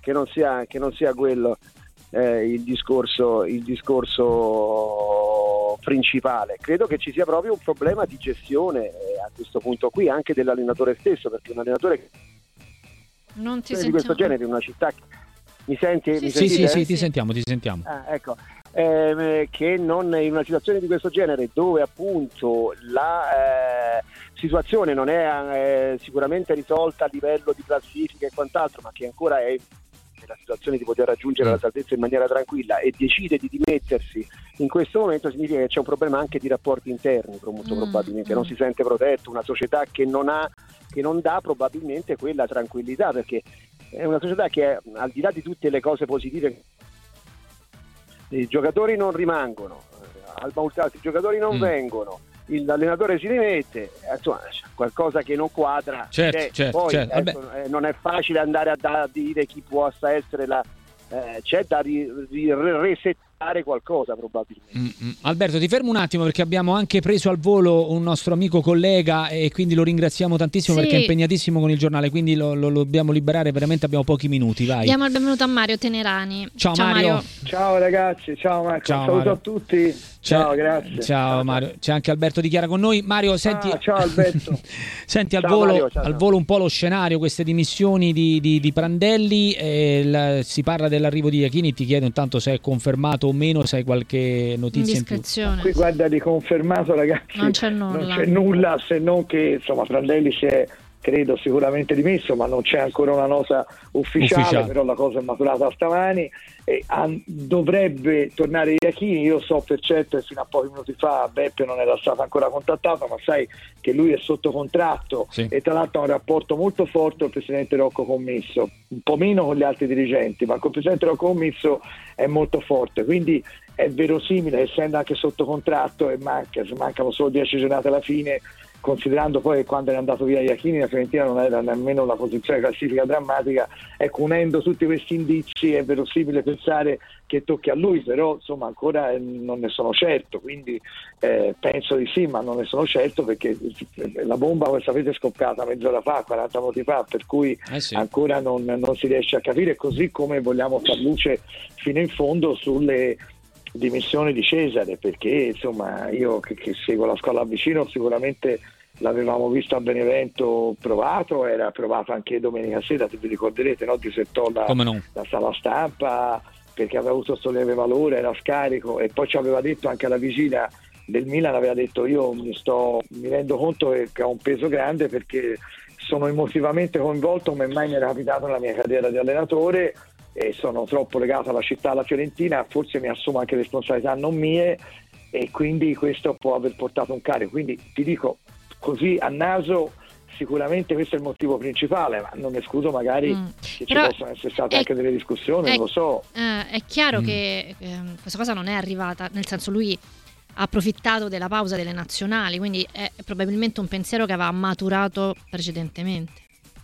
quello il discorso principale. Credo che ci sia proprio un problema di gestione a questo punto qui, anche dell'allenatore stesso, perché un allenatore non ti di questo genere in una città mi senti? Sì, ti sentiamo. Ecco. Che non in una situazione di questo genere, dove appunto la situazione non è sicuramente risolta a livello di classifica e quant'altro, ma che ancora è nella situazione di poter raggiungere la salvezza in maniera tranquilla, e decide di dimettersi in questo momento, significa che c'è un problema anche di rapporti interni, molto probabilmente non si sente protetto, una società che non dà probabilmente quella tranquillità, perché è una società che al di là di tutte le cose positive, i giocatori non rimangono, i giocatori non vengono, l'allenatore si rimette, insomma qualcosa che non quadra. Certo. Non è facile andare a dire chi possa essere c'è da fare qualcosa probabilmente. Alberto, ti fermo un attimo perché abbiamo anche preso al volo un nostro amico collega e quindi lo ringraziamo tantissimo perché è impegnatissimo con il giornale, quindi lo dobbiamo liberare, veramente abbiamo pochi minuti. Vai. Diamo il benvenuto a Mario Tenerani. Ciao Mario. Ciao ragazzi, ciao Marco, un saluto a tutti. Ciao, grazie. Ciao Mario, c'è anche Alberto Di Chiara con noi. Mario, senti, ciao Alberto. Senti al Ciao, volo, Mario, ciao. al volo un po' lo scenario, queste dimissioni di Prandelli, si parla dell'arrivo di Iachini, ti chiedo intanto se è confermato o meno, se hai qualche notizia in più. Qui guarda, di confermato ragazzi non c'è nulla, se non che insomma Prandelli si è credo sicuramente dimesso, ma non c'è ancora una nota ufficiale. Però la cosa è maturata stamani e dovrebbe tornare Iachini. Io so per certo che fino a pochi minuti fa Beppe non era stato ancora contattato, ma sai che lui è sotto contratto e tra l'altro ha un rapporto molto forte con il presidente Rocco Commisso, un po' meno con gli altri dirigenti, ma con il presidente Rocco Commisso è molto forte, quindi è verosimile, essendo anche sotto contratto e mancano solo 10 giornate alla fine, considerando poi che quando è andato via Iachini la Fiorentina non era nemmeno una posizione classifica drammatica. Ecco, unendo tutti questi indizi è verosimile pensare che tocchi a lui, però insomma ancora non ne sono certo, quindi penso di sì, ma non ne sono certo perché la bomba, come sapete, è scoppiata mezz'ora fa, 40 minuti fa, per cui ancora non si riesce a capire, così come vogliamo far luce fino in fondo sulle dimissioni di Cesare, perché insomma io che seguo la scuola vicino sicuramente l'avevamo visto a Benevento provato, era provato anche domenica sera, se vi ricorderete, no? Disertò la sala stampa perché aveva avuto questo lieve valore, era scarico, e poi ci aveva detto anche alla vigilia del Milan, aveva detto io mi rendo conto che ho un peso grande perché sono emotivamente coinvolto come mai mi era capitato nella mia carriera di allenatore e sono troppo legato alla città, alla Fiorentina, forse mi assumo anche responsabilità non mie e quindi questo può aver portato un carico. Quindi ti dico così a naso, sicuramente questo è il motivo principale, ma non escludo magari che ci possono essere state anche delle discussioni, non lo so. È chiaro che questa cosa non è arrivata, nel senso lui ha approfittato della pausa delle nazionali, quindi è probabilmente un pensiero che aveva maturato precedentemente.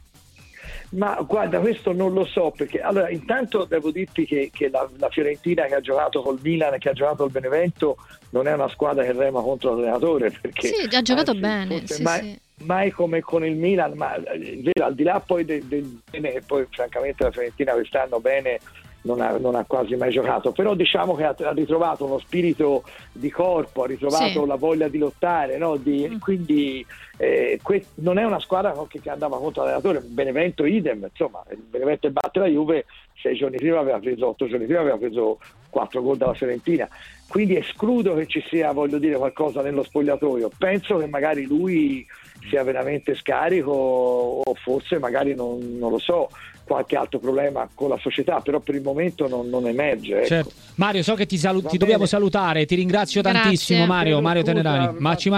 Ma guarda, questo non lo so, perché allora intanto devo dirti che la Fiorentina che ha giocato col Milan e che ha giocato col Benevento non è una squadra che rema contro l'allenatore, perché sì, ha giocato bene, mai come con il Milan, ma vero, al di là poi del bene, che poi francamente la Fiorentina quest'anno bene non ha quasi mai giocato, però diciamo che ha ritrovato uno spirito di corpo, ha ritrovato la voglia di lottare, no? Quindi non è una squadra che andava contro l'allenatore. Benevento idem, insomma, il Benevento batte la Juve 8 giorni prima aveva preso 4 gol dalla Fiorentina, quindi escludo che ci sia, voglio dire, qualcosa nello spogliatoio. Penso che magari lui sia veramente scarico o forse magari non lo so, qualche altro problema con la società, però per il momento non emerge, ecco. Certo. Mario, so che ti dobbiamo salutare, ti ringrazio tantissimo Mario Tenerani, ma ci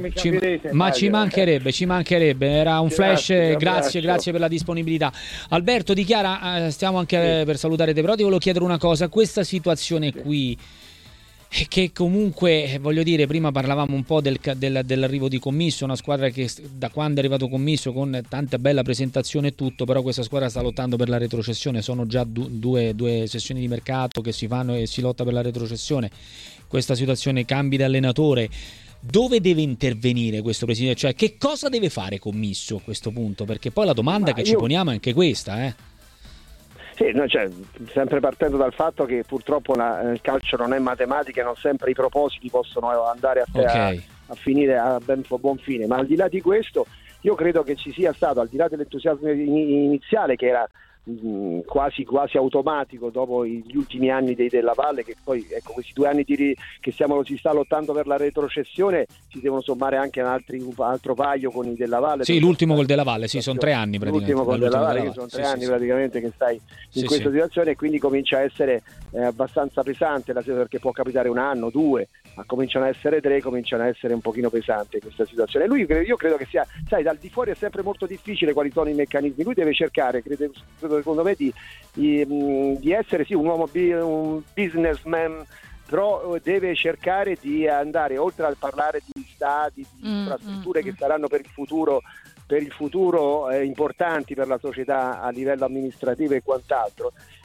mancherebbe, era un flash, grazie per la disponibilità. Alberto Di Chiara, stiamo anche per salutare te, però ti volevo chiedere una cosa, questa situazione qui che comunque, voglio dire, prima parlavamo un po' dell'arrivo di Commisso, una squadra che da quando è arrivato Commisso con tanta bella presentazione e tutto, però questa squadra sta lottando per la retrocessione, sono già due sessioni di mercato che si fanno e si lotta per la retrocessione. Questa situazione, cambi di allenatore, dove deve intervenire questo presidente? Cioè, che cosa deve fare Commisso a questo punto? Perché poi la domanda che ci poniamo è anche questa, Sì, no, cioè, sempre partendo dal fatto che purtroppo il calcio non è matematica e non sempre i propositi possono andare a finire a buon fine, ma al di là di questo io credo che ci sia stato, al di là dell'entusiasmo iniziale che era quasi automatico dopo gli ultimi anni della Valle, che poi ecco questi 2 anni che si sta lottando per la retrocessione si devono sommare anche un altro paio con i della Valle. Sì, l'ultimo gol della Valle, sì, sono 3 anni praticamente. L'ultimo gol della Valle, sono 3 anni praticamente che stai in questa situazione e quindi comincia a essere abbastanza pesante perché può capitare 1 anno, 2, ma cominciano a essere 3, cominciano a essere un pochino pesante questa situazione. Io credo che sia, sai, dal di fuori è sempre molto difficile quali sono i meccanismi, lui deve cercare, credo secondo me di essere sì un uomo, un businessman, però deve cercare di andare oltre a parlare di stadi, di infrastrutture che saranno per il futuro importanti per la società a livello amministrativo e quant'altro.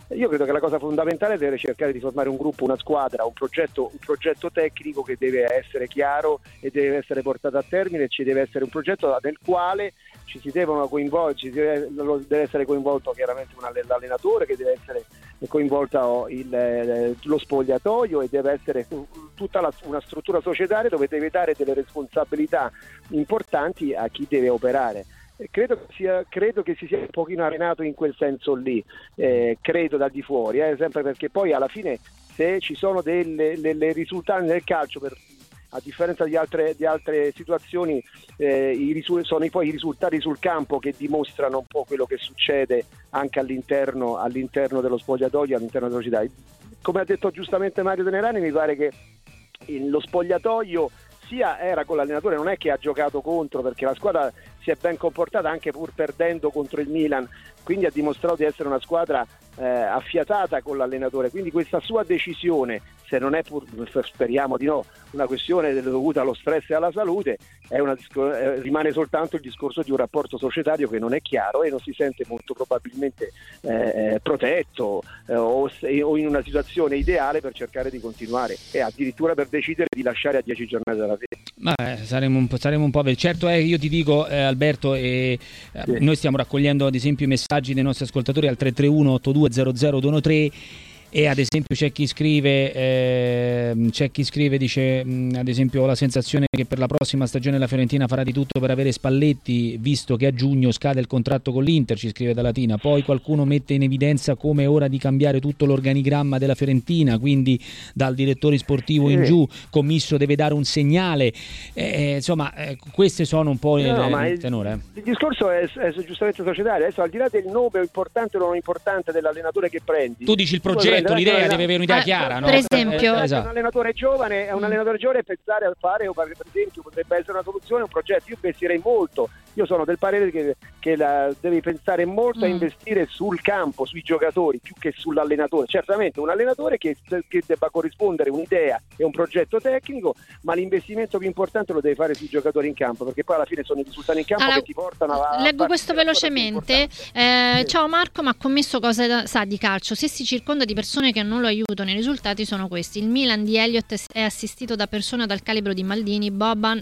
Io credo che la cosa fondamentale deve cercare di formare un gruppo, una squadra, un progetto tecnico che deve essere chiaro e deve essere portato a termine, e ci deve essere un progetto nel quale ci si devono coinvolgere, deve essere coinvolto chiaramente l'allenatore, che deve essere coinvolto lo spogliatoio, e deve essere tutta una struttura societaria dove deve dare delle responsabilità importanti a chi deve operare. Credo che si sia un pochino arenato in quel senso lì, credo da di fuori, sempre perché poi alla fine, se ci sono delle risultati nel calcio, a differenza di altre situazioni, sono poi i risultati sul campo che dimostrano un po' quello che succede anche all'interno dello spogliatoio, all'interno della società. Come ha detto giustamente Mario Tenerani, mi pare che lo spogliatoio era con l'allenatore, non è che ha giocato contro, perché la squadra si è ben comportata anche pur perdendo contro il Milan, quindi ha dimostrato di essere una squadra affiatata con l'allenatore. Quindi questa sua decisione, se non è speriamo di no, una questione dovuta allo stress e alla salute, rimane soltanto il discorso di un rapporto societario che non è chiaro e non si sente molto probabilmente protetto o in una situazione ideale per cercare di continuare, e addirittura per decidere di lasciare a 10 giornate dalla fine. Ma saremo un po' certo io ti dico, Alberto, sì. Noi stiamo raccogliendo ad esempio i messaggi dei nostri ascoltatori al 331 8200 213, e ad esempio c'è chi scrive dice ad esempio: ho la sensazione che per la prossima stagione la Fiorentina farà di tutto per avere Spalletti, visto che a giugno scade il contratto con l'Inter, ci scrive Dalatina. Poi qualcuno mette in evidenza come è ora di cambiare tutto l'organigramma della Fiorentina, quindi dal direttore sportivo in giù Commisso deve dare un segnale, insomma queste sono un po' il tenore. Il discorso è giustamente societario. Adesso, al di là del nome importante o non importante dell'allenatore che prendi, tu dici il progetto, l'idea deve avere un'idea chiara, no? Per esempio, esatto. Un allenatore giovane pensare a fare, per esempio, potrebbe essere una soluzione, un progetto. Io investirei molto. Io sono del parere che devi pensare molto a investire sul campo, sui giocatori, più che sull'allenatore. Certamente un allenatore che debba corrispondere un'idea e un progetto tecnico, ma l'investimento più importante lo devi fare sui giocatori in campo, perché poi alla fine sono i risultati in campo che ti portano a... Leggo questo velocemente. Ciao Marco, ma Commisso cosa sa di calcio? Se si circonda di persone che non lo aiutano, i risultati sono questi. Il Milan di Elliott è assistito da persone dal calibro di Maldini, Boban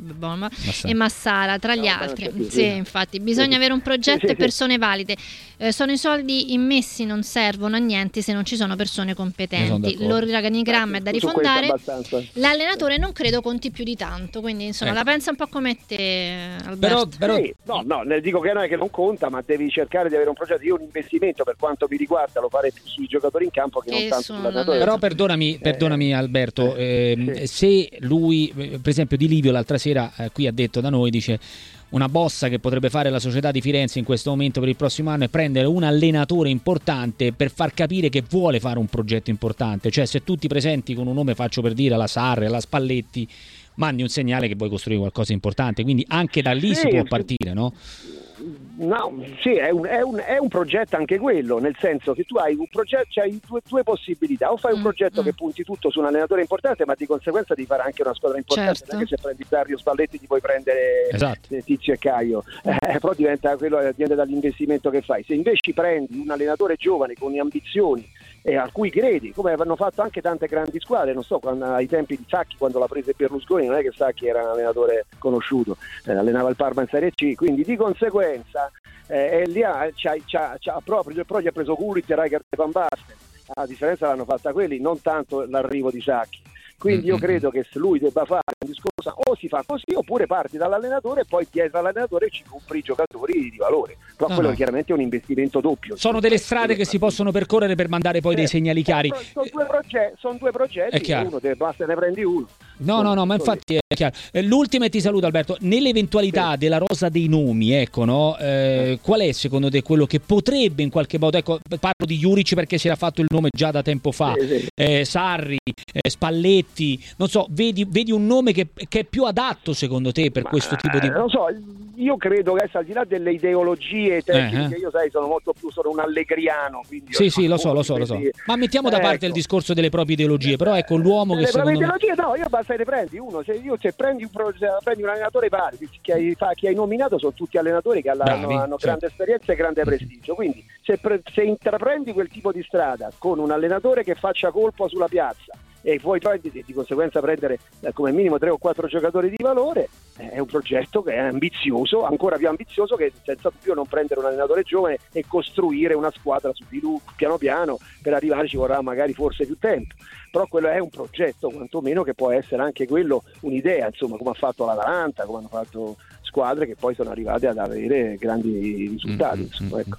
e Massara, tra gli altri. Sì, infatti bisogna avere un progetto e persone valide. Sono i soldi immessi, non servono a niente se non ci sono persone competenti. L'organigramma è da rifondare. L'allenatore non credo conti più di tanto, quindi insomma la pensa un po' come te, Alberto. Però no, ne dico che non è che non conta, ma devi cercare di avere un progetto. Io un investimento, per quanto mi riguarda, lo farei più sui giocatori in campo che non tanto sull'allenatore. Però perdonami Alberto, se lui, per esempio Di Livio l'altra sera qui ha detto da noi, dice: una bossa che potrebbe fare la società di Firenze in questo momento per il prossimo anno è prendere un allenatore importante per far capire che vuole fare un progetto importante. Cioè, se tu ti presenti con un nome, faccio per dire, alla Sarri, alla Spalletti, mandi un segnale che vuoi costruire qualcosa di importante, quindi anche da lì si può partire, no? No, sì, è un progetto anche quello, nel senso che tu hai un progetto, c'hai due possibilità: o fai un progetto che punti tutto su un allenatore importante, ma di conseguenza di fare anche una squadra importante, certo. Non è che se prendi Dario Spalletti ti puoi prendere Tizio e Caio, però diventa dall'investimento che fai. Se invece prendi un allenatore giovane con ambizioni e a cui credi, come hanno fatto anche tante grandi squadre, non so, ai tempi di Sacchi, quando l'ha presa Berlusconi, non è che Sacchi era un allenatore conosciuto, allenava il Parma in Serie C, quindi di conseguenza lì proprio gli ha preso Gullit e Rijkaard e Van Basten. La differenza l'hanno fatta quelli, non tanto l'arrivo di Sacchi. Quindi io credo che se lui debba fare un discorso, o si fa così oppure parti dall'allenatore e poi dietro all'allenatore ci compri i giocatori di valore. Però quello chiaramente è un investimento doppio. Sono delle strade che si possono percorrere per mandare poi dei segnali chiari. Sono due progetti, uno basta, ne prendi uno. No, ma infatti è chiaro. L'ultima, e ti saluto Alberto, nell'eventualità della rosa dei nomi, qual è secondo te quello che potrebbe in qualche modo, parlo di Juric perché si era fatto il nome già da tempo fa, Sarri, Spalletti, non so, vedi un nome che è più adatto secondo te per questo tipo di... Non so, io credo che al di là delle ideologie tecniche, io sono molto più un allegriano, quindi sì, lo so. Ma mettiamo da parte il discorso delle proprie ideologie, però ecco l'uomo che secondo me... No, io basta ne prendi uno, se prendi un allenatore pari, chi hai nominato sono tutti allenatori che hanno grande esperienza e grande prestigio, quindi se intraprendi quel tipo di strada con un allenatore che faccia colpo sulla piazza e poi di conseguenza prendere come minimo 3 o 4 giocatori di valore, è un progetto che è ambizioso, ancora più ambizioso che senza dubbio non prendere un allenatore giovane e costruire una squadra su di lui piano piano. Per arrivare ci vorrà magari forse più tempo, però quello è un progetto quantomeno che può essere anche quello un'idea, insomma, come ha fatto l'Atalanta, come hanno fatto squadre che poi sono arrivate ad avere grandi risultati. Ecco.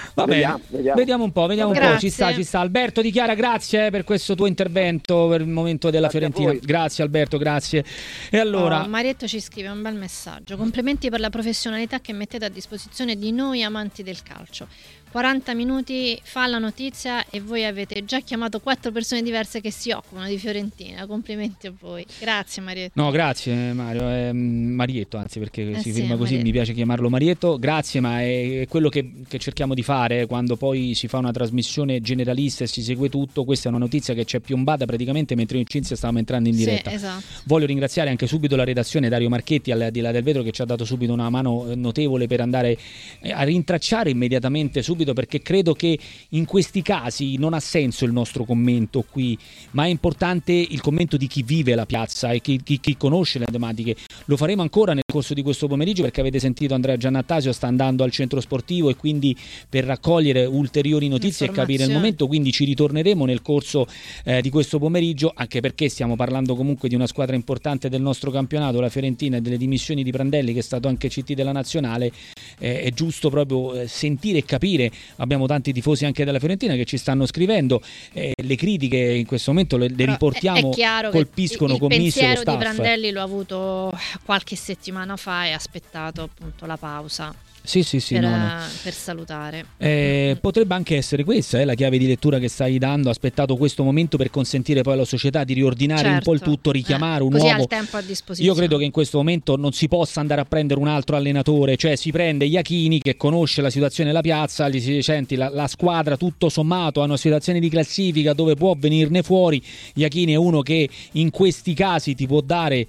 Vediamo un po', ci sta. Alberto Di Chiara, grazie per questo tuo intervento per il momento della Fiorentina. Grazie Alberto, grazie. E allora Marietto ci scrive un bel messaggio: complimenti per la professionalità che mettete a disposizione di noi amanti del calcio. 40 minuti fa la notizia e voi avete già chiamato 4 persone diverse che si occupano di Fiorentina. Complimenti a voi. Grazie Marietto. No, grazie Mario, Marietto, anzi, perché si firma così, mi piace chiamarlo Marietto. Grazie, ma è quello che cerchiamo di fare quando poi si fa una trasmissione generalista e si segue tutto. Questa è una notizia che ci è piombata praticamente mentre in Cinzia stavamo entrando in diretta. Sì, esatto. Voglio ringraziare anche subito la redazione, Dario Marchetti al di là del vetro, che ci ha dato subito una mano notevole per andare a rintracciare immediatamente perché credo che in questi casi non ha senso il nostro commento qui, ma è importante il commento di chi vive la piazza e chi conosce le tematiche. Lo faremo ancora nel corso di questo pomeriggio, perché avete sentito Andrea Giannattasio sta andando al centro sportivo e quindi per raccogliere ulteriori notizie e capire il momento, quindi ci ritorneremo nel corso di questo pomeriggio, anche perché stiamo parlando comunque di una squadra importante del nostro campionato, la Fiorentina, e delle dimissioni di Prandelli, che è stato anche CT della Nazionale. È giusto proprio sentire e capire. Abbiamo tanti tifosi anche della Fiorentina che ci stanno scrivendo, le critiche in questo momento le riportiamo, colpiscono Commisso e lo staff. Il pensiero di Prandelli l'ho avuto qualche settimana fa e ha aspettato appunto la pausa. Sì, per salutare. Potrebbe anche essere questa la chiave di lettura che stai dando, aspettato questo momento per consentire poi alla società di riordinare un po' il tutto, richiamare un così uomo. Ha il tempo a disposizione. Io credo che in questo momento non si possa andare a prendere un altro allenatore, cioè si prende Iachini che conosce la situazione della piazza, gli si dice: senti, la squadra tutto sommato ha una situazione di classifica dove può venirne fuori. Iachini è uno che in questi casi ti può dare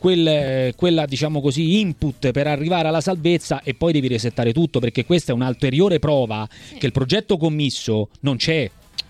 quella diciamo così input per arrivare alla salvezza, e poi devi resettare tutto, perché questa è un'ulteriore prova che il progetto Commisso non c'è.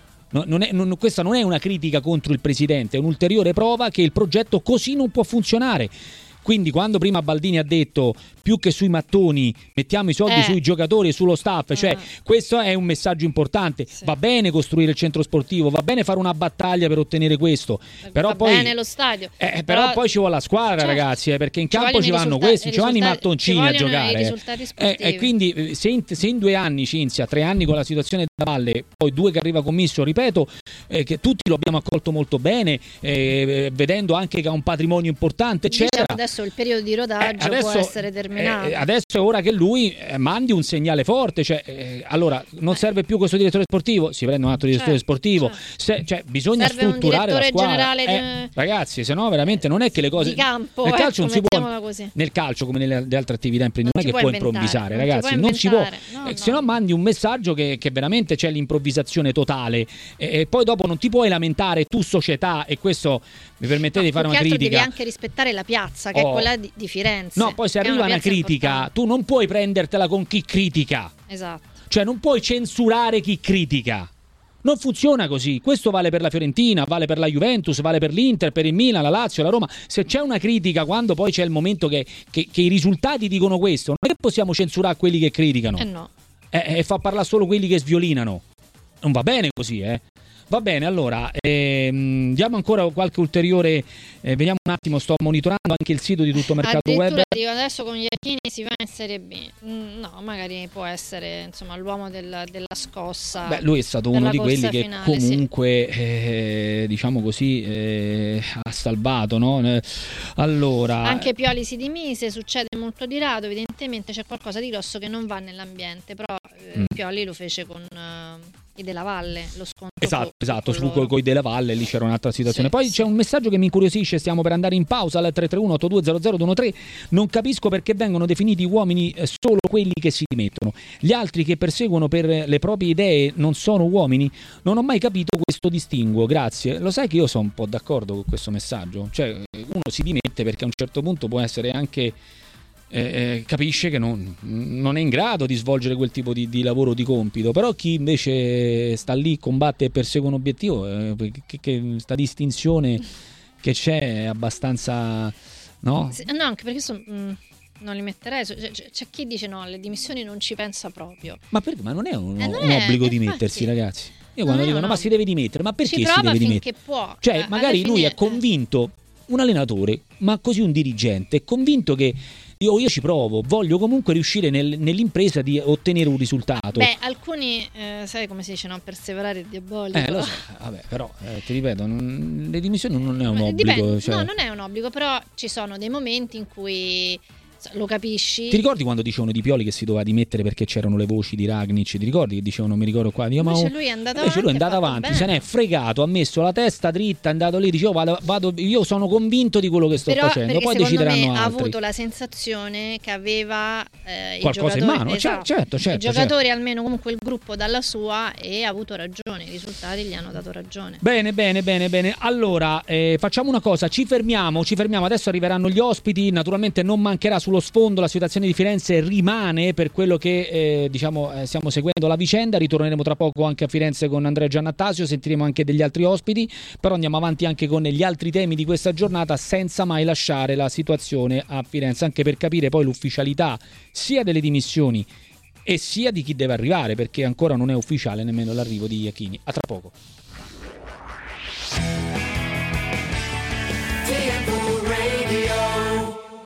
Questa non è una critica contro il presidente, è un'ulteriore prova che il progetto così non può funzionare. Quindi quando prima Baldini ha detto più che sui mattoni mettiamo i soldi sui giocatori e sullo staff, cioè questo è un messaggio importante. Va bene costruire il centro sportivo, va bene fare una battaglia per ottenere questo, però va poi bene lo stadio, però poi ci vuole la squadra, ragazzi, perché in campo ci vanno questi, ci vanno i mattoncini a giocare, e quindi se in 2 anni, Cinzia, 3 anni con la situazione da valle, poi 2 che arriva Commisso, ripeto, che tutti lo abbiamo accolto molto bene, vedendo anche che ha un patrimonio importante, eccetera. Diciamo adesso il periodo di rodaggio può essere terminato. Adesso è ora che lui mandi un segnale forte, cioè allora non serve più questo direttore sportivo, si prende un altro direttore sportivo, bisogna serve strutturare la squadra, generale ragazzi, se no veramente non è che le cose di campo, nel calcio non si può, così. Nel calcio come nelle altre attività non è che puoi improvvisare, ragazzi, non si può, se no mandi un messaggio che veramente c'è l'improvvisazione totale, e poi dopo non ti puoi lamentare tu società, e questo mi permettete di fare una critica. Devi anche rispettare la piazza, che è quella di Firenze. No, poi se arriva una critica, importante. Tu non puoi prendertela con chi critica. Esatto. Cioè non puoi censurare chi critica. Non funziona così. Questo vale per la Fiorentina, vale per la Juventus, vale per l'Inter, per il Milan, la Lazio, la Roma. Se c'è una critica, quando poi c'è il momento che i risultati dicono questo, non è che possiamo censurare quelli che criticano. No. E fa parlare solo quelli che sviolinano. Non va bene così, Va bene, allora diamo ancora qualche ulteriore, vediamo un attimo, sto monitorando anche il sito di Tutto Mercato Web. Dico, adesso con Iachini si va in Serie B, no, magari può essere insomma l'uomo della scossa. Beh, lui è stato uno di quelli che comunque diciamo così ha salvato, no? Allora, anche Pioli si dimise, succede molto di rado, evidentemente c'è qualcosa di grosso che non va nell'ambiente, però Pioli lo fece con i Della Valle, lo scontro. Esatto, su coi Della Valle lì c'era un'altra situazione. Poi c'è un messaggio che mi incuriosisce, stiamo per andare in pausa al 331-8200-213. Non capisco perché vengono definiti uomini solo quelli che si dimettono. Gli altri che perseguono per le proprie idee non sono uomini? Non ho mai capito questo distinguo, grazie. Lo sai che io sono un po' d'accordo con questo messaggio. Cioè, uno si dimette perché a un certo punto può essere anche... capisce che non è in grado di svolgere quel tipo di lavoro, di compito, però chi invece sta lì, combatte e persegue un obiettivo, che sta distinzione che c'è è abbastanza, no? No, anche perché non li metterei, c'è chi dice no, alle dimissioni non ci pensa proprio. Ma perché? Ma non è un obbligo di mettersi, ragazzi. Io quando dicono ma si deve dimettere, ma perché si deve dimettere? Può. Cioè magari lui è convinto, un allenatore, ma così un dirigente, è convinto che io ci provo, voglio comunque riuscire nell'impresa di ottenere un risultato. Beh, alcuni, sai come si dice, no? Perseverare è diabolico. Lo so, vabbè, però ti ripeto, le dimissioni non è un obbligo. No, non è un obbligo, però ci sono dei momenti in cui lo capisci. Ti ricordi quando dicevano di Pioli che si doveva dimettere perché c'erano le voci di Ragnic? Ti ricordi che dicevano, mi ricordo qua, invece lui è andato avanti, se ne è fregato, ha messo la testa dritta, è andato lì, diceva vado, io sono convinto di quello che sto facendo, poi decideranno altri. Ha avuto la sensazione che aveva qualcosa in mano, certo, i giocatori, almeno comunque il gruppo dalla sua, e ha avuto ragione, i risultati gli hanno dato ragione. Bene. Allora facciamo una cosa, ci fermiamo, adesso arriveranno gli ospiti, naturalmente non mancherà sullo sfondo la situazione di Firenze rimane per quello che stiamo seguendo la vicenda. Ritorneremo tra poco anche a Firenze con Andrea Giannattasio, sentiremo anche degli altri ospiti, però andiamo avanti anche con gli altri temi di questa giornata senza mai lasciare la situazione a Firenze, anche per capire poi l'ufficialità sia delle dimissioni e sia di chi deve arrivare, perché ancora non è ufficiale nemmeno l'arrivo di Iachini. A tra poco.